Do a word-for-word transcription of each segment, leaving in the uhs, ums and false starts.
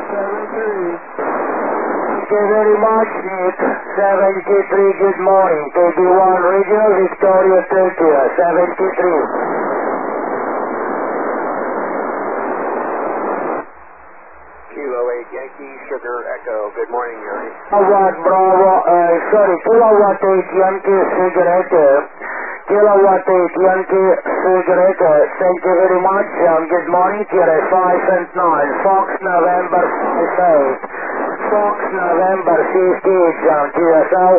seven three. Thank you very much, Nick. seventy-three, good morning. K B one Regional, Victoria, Turkey, seventy-three. Kilo eight Yankee Sugar Echo, good morning, Yuri. Kilowatt Bravo, uh, sorry, Kilowatt eight Yankee Sugar Echo. Kilowatt eight Yankee Sugar Echo, thank you very much. Um, good morning, Kira five and nine. Fox November five eight. Fox November fifty-eight, John, Q S L.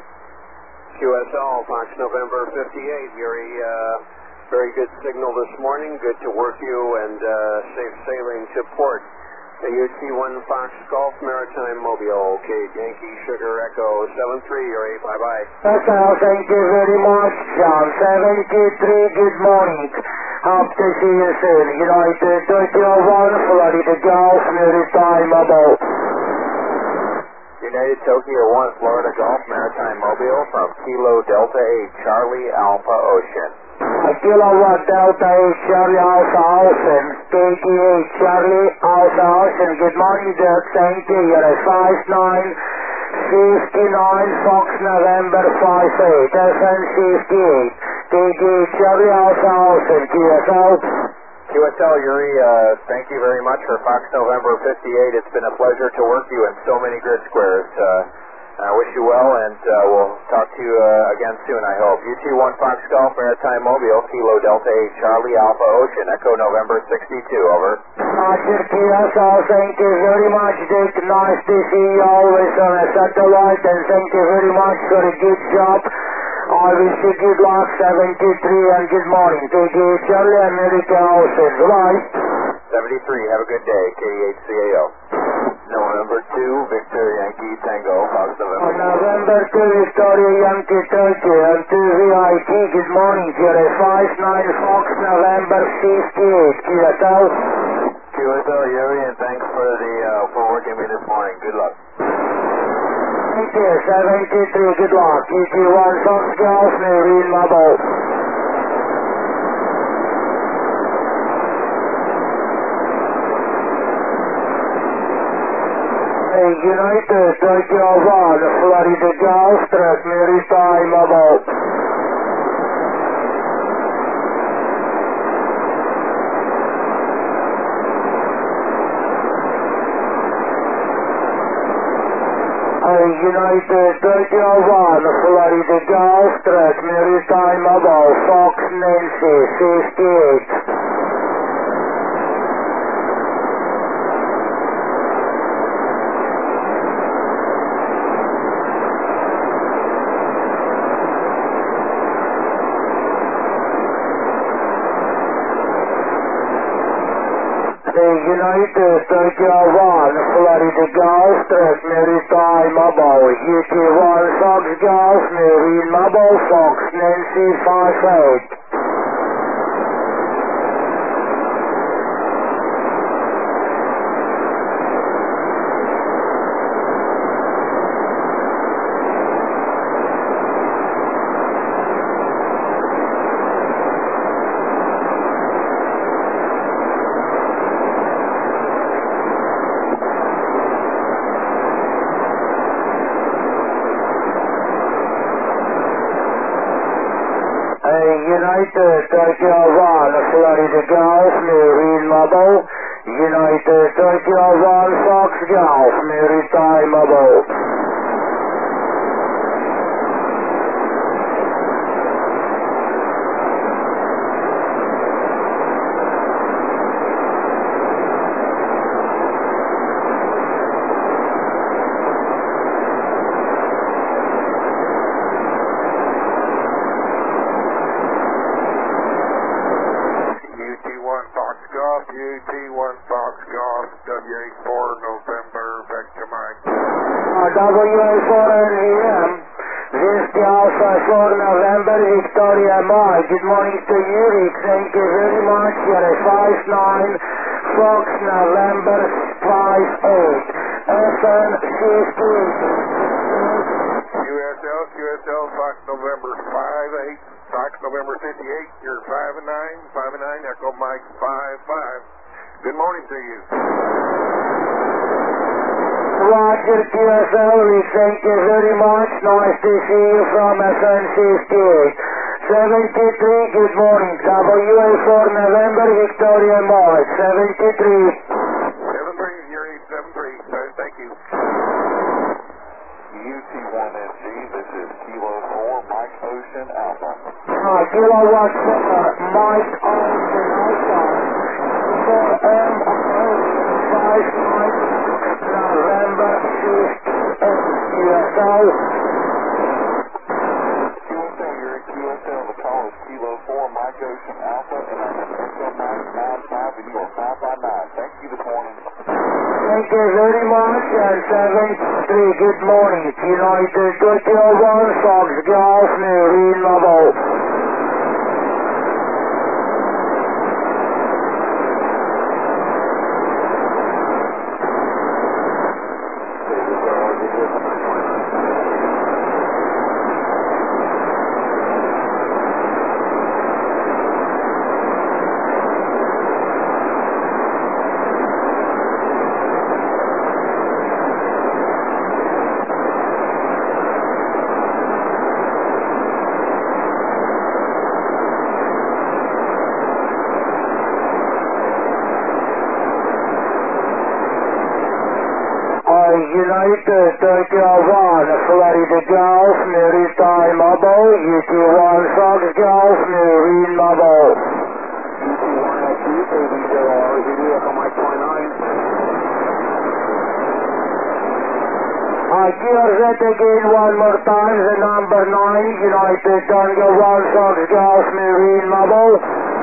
Q S L, Fox November fifty-eight, Yuri. Uh, very good signal this morning. Good to work you and uh, safe sailing to port. A U T one Fox Golf Maritime Mobile, Kate Yankee Sugar Echo seven three, Yuri. Bye-bye. Okay, thank you very much, John. seventy-three, good morning. Hope to see you soon. United Tokyo one, Florida Golf, Maritime Mobile. United Tokyo one, Florida Golf Maritime Mobile from Kilo Delta eight, Charlie Alpha Ocean. A Kilowatt Delta eight, Charlie Alpha Ocean. K T eight, Charlie Alpha Ocean. Good morning, Dirk. Thank you. You're at five nine fifty-nine, Fox November five eight, F N fifty-eight. K T eight, Charlie Alpha Ocean, Q S L. Q S L, Yuri, uh, thank you very much for Fox November fifty-eight. It's been a pleasure to work you in so many grid squares. Uh, I wish you well, and uh, we'll talk to you uh, again soon, I hope. U T one Fox Golf Maritime Mobile, Kilo Delta eight, Charlie Alpha Ocean, Echo November sixty-two, over. Roger, Q S L, thank you very much, Dick. Nice to see you always on a satellite, and thank you very much for a good job. I wish you good luck, seventy-three, and good morning. K T eight, Charlie, America Ocean. Goodbye. seventy-three, have a good day, K eight C A O. November two, Victor Yankee Tango, Fox November. On November two, Victoria Yankee Turkey, and two V I P, good morning, Kira five nine, Fox November fifty-eight, Q S L. Q S L, Yuri, and thanks for the, uh, for working me this morning. Good luck. Thank you, seventy-three, good luck. U T one Fox Golf, Marine Mobile. United Tokyo one, Florida Golf, Truck Maritime Mobile. United Tokyo one, Florida Golf, Truck Maritime Mobile, Fox Nancy fifty-eight. United Tokyo one, Florida Golf, Truck Maritime Mobile, U T one Fox Golf, Marine Mobile, Fox Nancy five eight. United Tokyo one, Florida Golf, Marine Mobile, United Tokyo one, Fox Golf, Maritime Mobile. W A four N E M, Whiskey Alpha four November, Victoria Mike. Good morning to you, Rick. Thank you very much. You're a five nine, Fox November five eight, F N fifteen. Q S L, Q S L, Fox November five eight, Fox November fifty-eight, you're five and nine, five and nine, Echo Mike five five. Good morning to you. Roger, Q S L, we thank you very much. Nice to see you from S N fifty-eight. seventy-three, good morning. W A four November, Victoria Mall. seventy-three. seven three, you're eight seven three. Thank you. U T one N G, this is Kilo four, Mike Ocean Alpha. Uh, Kilo one, uh, Mike Ocean Alpha. four M five nine November fifty-eight. Q S L. Q S L, you're at Q S L. The call is Kilo four, Mike Ocean Alpha, and I'm at Echo nine nine five, and you are five by nine. Thank you this morning. Thank you very much, and seventy-three, good morning. United Tokyo one, Fox Golf, Marine Level. United Tokyo one, Florida Golf, Maritime Mobile, U T one, Fox Golf, Marine Mobile. U T one L T, K B zero R Z D, Echo Mike twenty-nine. I hear that again one more time, the number nine, United Tokyo one, Fox Golf, Marine Mobile.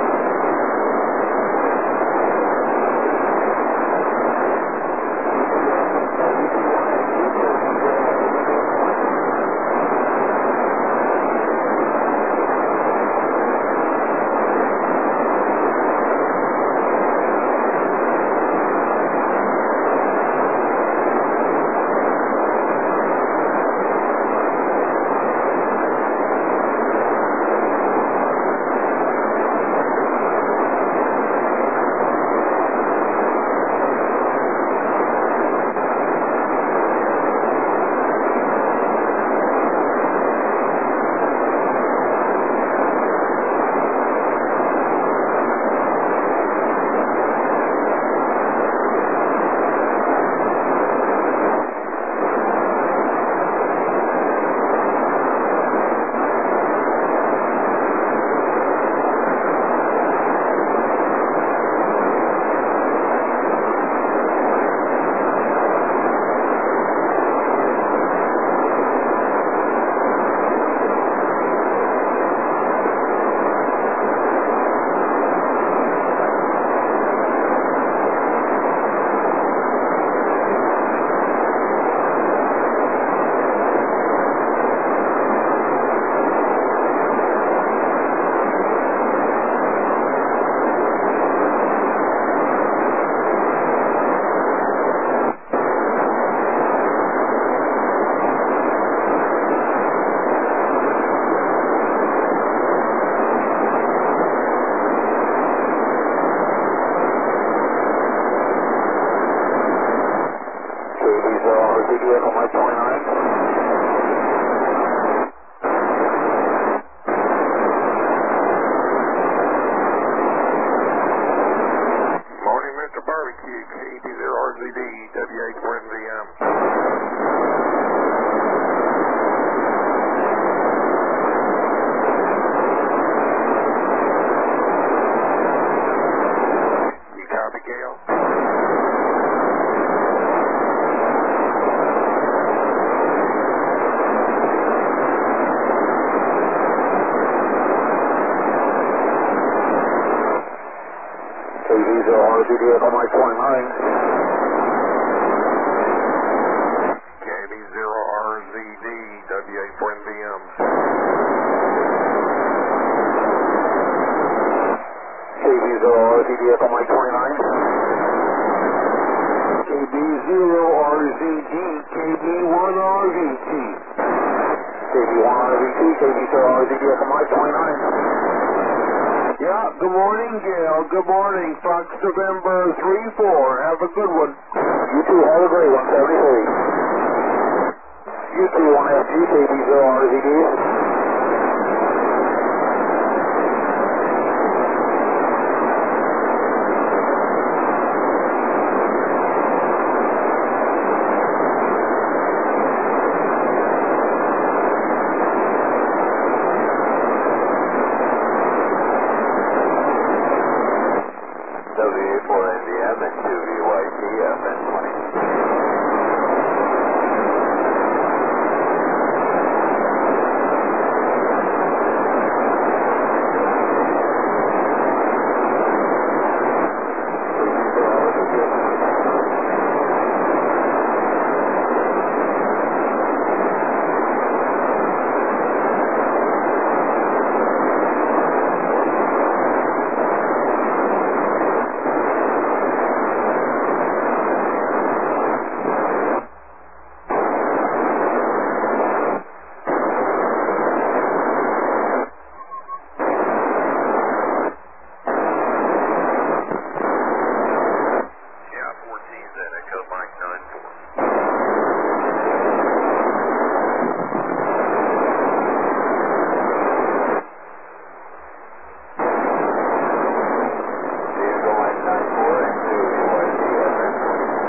Echo Mike twenty-nine. Morning, Mister Barbecue, K D zero R Z D, W eight four N V M. You copy, Gale? K D zero R Z D, Echo Mike twenty-nine. K D zero R Z D, W eight four N V M. K D zero R Z D, Echo Mike twenty-nine. K D zero R Z D, K D one R V T. K D one R V T, K D zero R Z D, Echo Mike twenty-nine. Yeah, good morning, Gail. Good morning, Fox November three four. Have a good one. You too, have a great one, seventy-three. G K one F G, K B zero R Z D. W four N D M and two V Y T, F N twenty.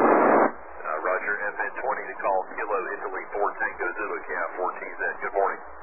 Roger, F N twenty to call Kilo Italy four Tango Zulu, Cap fourteen Z. Good morning.